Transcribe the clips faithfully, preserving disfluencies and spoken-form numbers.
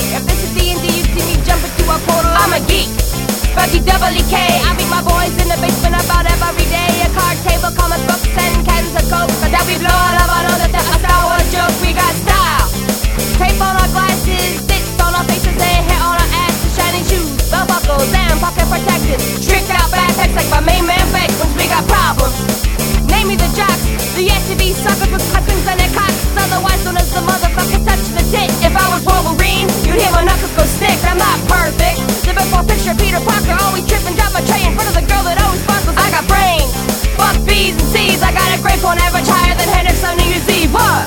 If this is D and D, you see me jump into a portal. I'm a geek, Bugsy double E K. I meet my boys in the basement about every day. A card table, comic books, and cans of coke. But that we blow all up, I know that that's a Star Wars joke. We got style, tape on our glasses, stitch on our faces, and hair on our asses. Shiny shoes, belt buckles, and pocket protectors. Tricked out bad text like my main man fake. When we got problems, name me the jocks, the S U V suckers with husbands and their cocks. Otherwise known as the motherfuckers touch the tit. If I was Wolverine, you'd hear my knuckles go stick. I'm not perfect. The before picture Peter Parker always trip and drop my tray in front of the girl that always sparkles. I got brains, fuck B's and C's. I got a grade point average higher than Hendrix on New Year's Eve. What?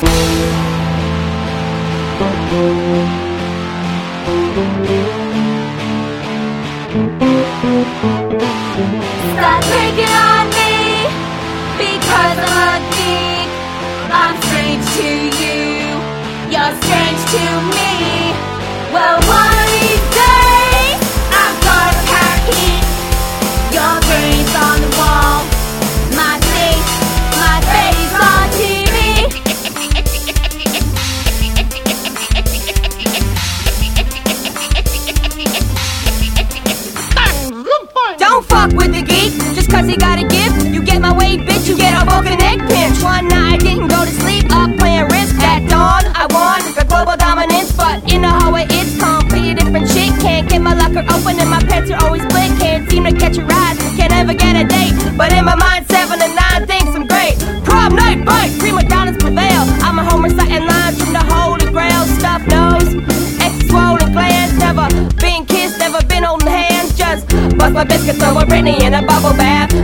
Stop taking on me because I'm a geek. I'm strange to you, you're strange to me. Well, one of these days I'm gonna khaki. Your brain's on the wall, my face, my face on T V. Don't fuck with the geek, just cause he got a gift. You get my way, bitch, you get a broken neck pinch. One night I didn't go to sleep, up playing Risk. At dawn, I won the global dominance. But in the hallway it's completely different shit. Can't get my locker open and my pants are always split. Can't seem to catch a ride, can't ever get a date. But in my mind, seven and nine thinks I'm great. Prom night, bite, prima donnas prevail. I'm a homer citing lines from the holy grail. Stuffed nose, extra swollen glands. Never been kissed, never been holding hands. Just bust my biscuits over Britney in a bubble bath.